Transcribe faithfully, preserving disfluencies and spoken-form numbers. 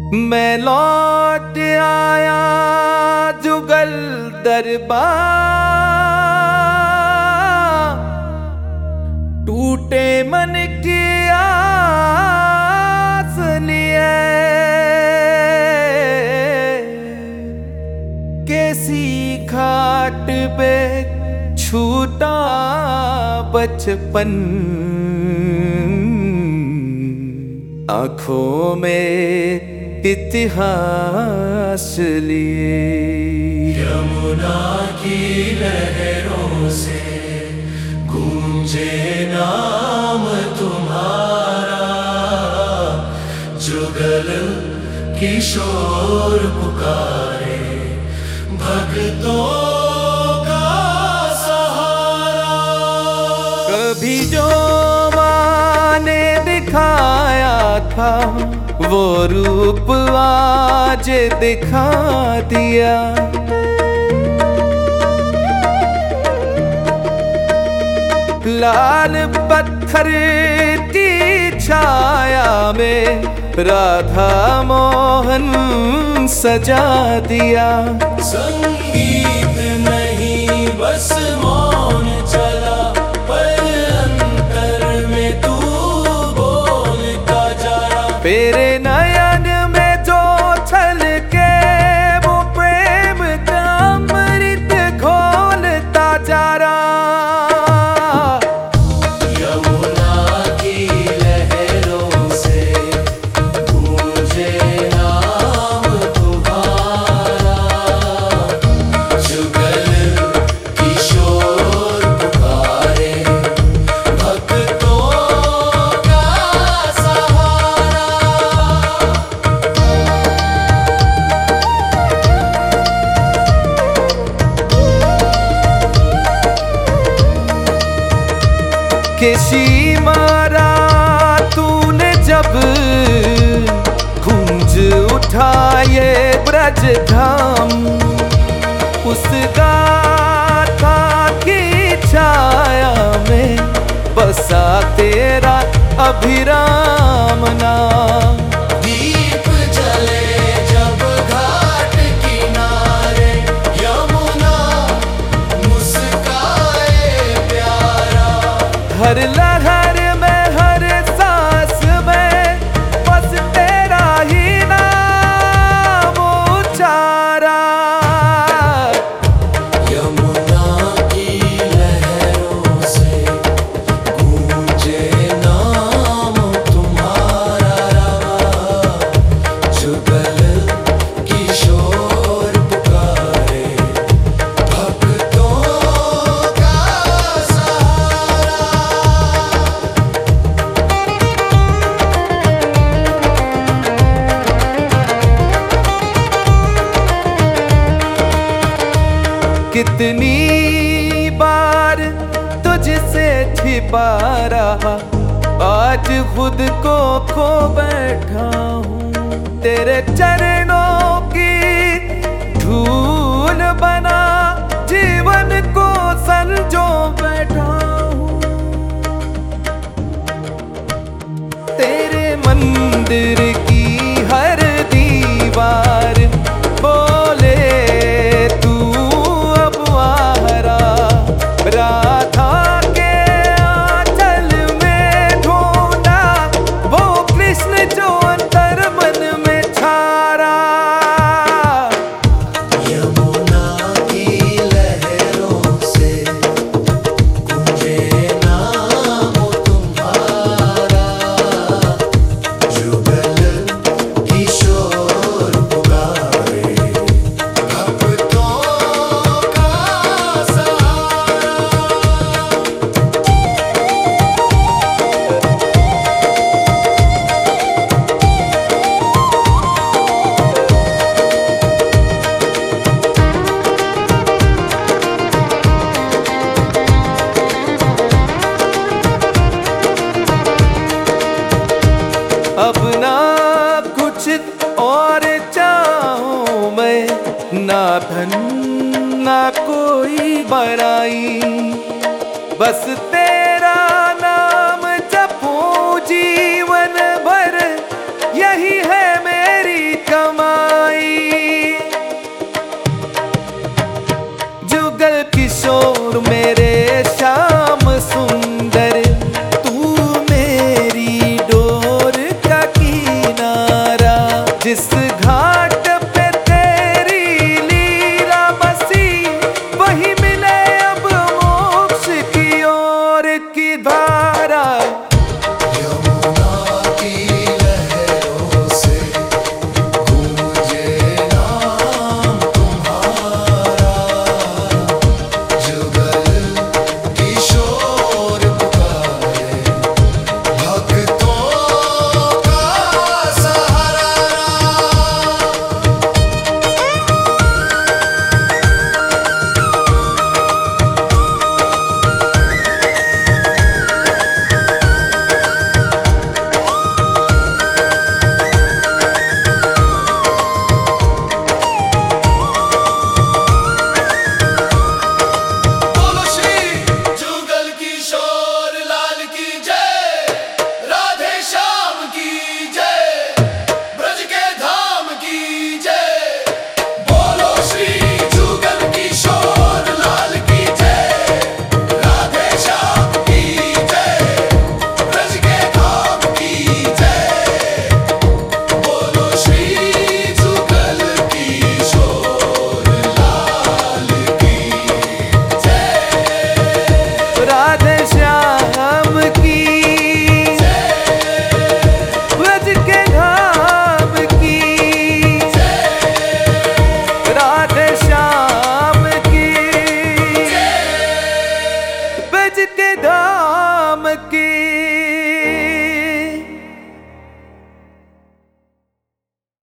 मैं लौट आया जुगल दरबार, टूटे मन की आस लिए कैसी घाट पे छूटा बचपन, आँखों में इतिहास लिए। यमुना की लहरों से गूंजे नाम तुम्हारा, जुगल किशोर पुकारे भक्तों का सहारा। कभी जो माँ ने दिखाया था वो रूप आज दिखा दिया, लाल पत्थर की छाया में राधा मोहन सजा दिया। संगीत नहीं बस मौन चला, पर अंतर में तू बोलता जा रहा। तेरे नयन में जो छलके वो प्रेम का अमृत घोलता जा रहा। यमुना की लहरों से गूंजे नाम तुम्हारा, जुगल किशोर पुकारे भक्तों का सहारा। किसी मारा तूने जब गूंज उठा ये ब्रज धाम, उस गाथा की छाया में बसा तेरा अभिराम नाम। दीप जले जब घाट किनारे, यमुना मुस्काए प्यारा। हर लहर में हर सांस में बस तेरा ही नाम उचारा। यमुना की लहरों से गूंजे नाम तुम्हारा, जुगल किशोर पुकारे भक्तों का सहारा। कितनी बार तुझसे छिपा रहा, आज खुद को खो बैठा हूँ। तेरे चरणों की धूल बना जीवन को संजो बैठा हूँ। तेरे मंदिर की हर दीवार बोले तू अब आहरा। राधा के आंचल में ढूंढा वो कृष्ण जो अंतर मन में छारा। यमुना की लहरों से गूंजे नाम तुम्हारा, जुगल किशोर पुकारे भक्तों का सहारा। अब ना कुछ और चाहूं मैं, ना धन ना कोई बड़ाई, बस तेरे